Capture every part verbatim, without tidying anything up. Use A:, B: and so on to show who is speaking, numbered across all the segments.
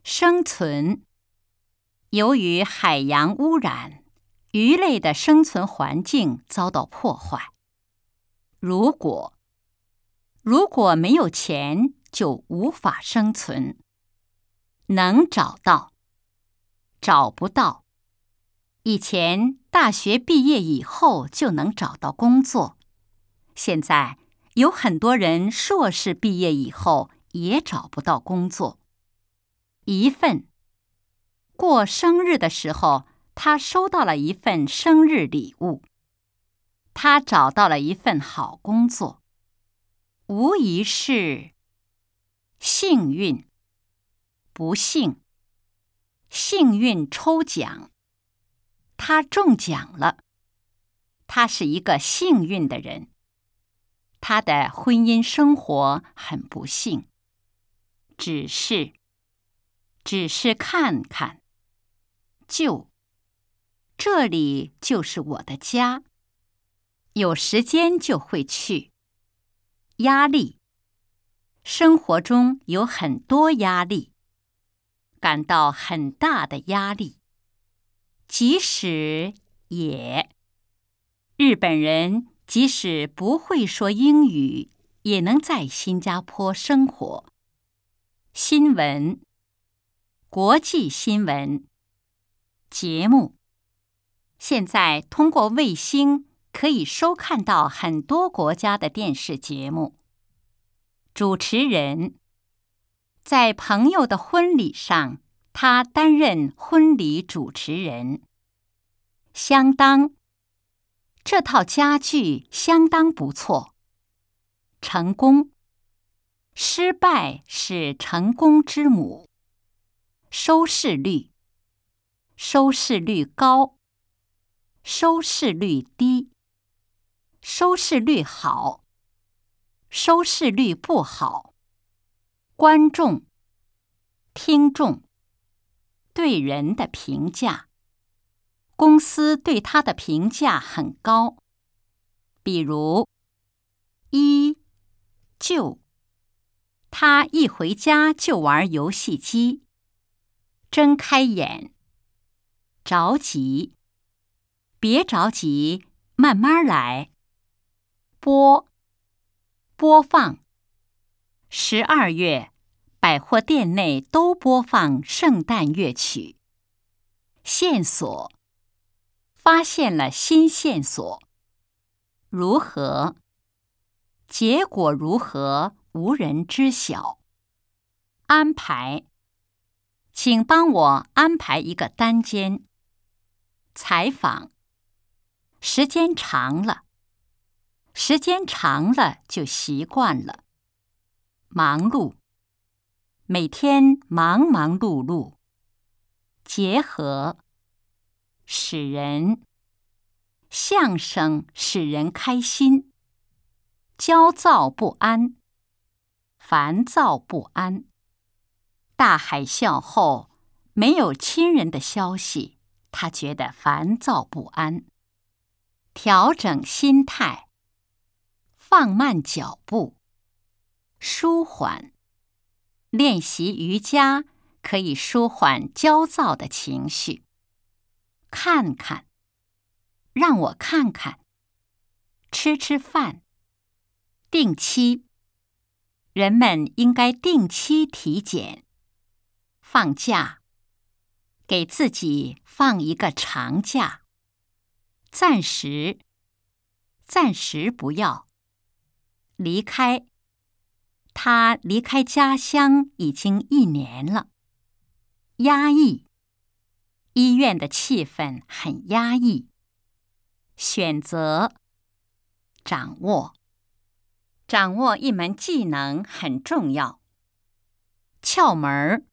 A: 生存。由于海洋污染，鱼类的生存环境遭到破坏。如果如果没有钱，就无法生存。能找到，找不到。以前大学毕业以后就能找到工作，现在有很多人硕士毕业以后也找不到工作。一份，过生日的时候，他收到了一份生日礼物。他找到了一份好工作，无疑是幸运。不幸，幸运抽奖，他中奖了。他是一个幸运的人。他的婚姻生活很不幸。只是，只是看看。就，这里就是我的家。有时间就会去。压力，生活中有很多压力，感到很大的压力。即使也，日本人即使不会说英语，也能在新加坡生活。新闻，国际新闻。节目，现在通过卫星可以收看到很多国家的电视节目。主持人，在朋友的婚礼上，他担任婚礼主持人。相当，这套家具相当不错。成功，失败是成功之母。收视率，收视率高，收视率低。收视率好，收视率不好。观众，听众，对人的评价。公司对他的评价很高。比如，一，就，他一回家就玩游戏机。睁开眼。着急，别着急，慢慢来。播，播放。十二月，百货店内都播放圣诞乐曲。线索，发现了新线索。如何？结果如何，无人知晓。安排，请帮我安排一个单间。采访，时间长了，时间长了就习惯了。忙碌，每天忙忙碌碌。结合，使人，相声使人开心。焦躁不安，烦躁不安。大海啸后，没有亲人的消息，他觉得烦躁不安。调整心态，放慢脚步。舒缓，练习瑜伽可以舒缓焦躁的情绪。看看，让我看看。吃吃饭。定期，人们应该定期体检。放假，给自己放一个长假。暂时，暂时不要。离开，他离开家乡已经一年了。压抑，医院的气氛很压抑。选择，掌握，掌握一门技能很重要。窍门儿，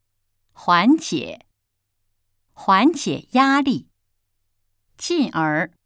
A: 缓解，缓解压力。进而，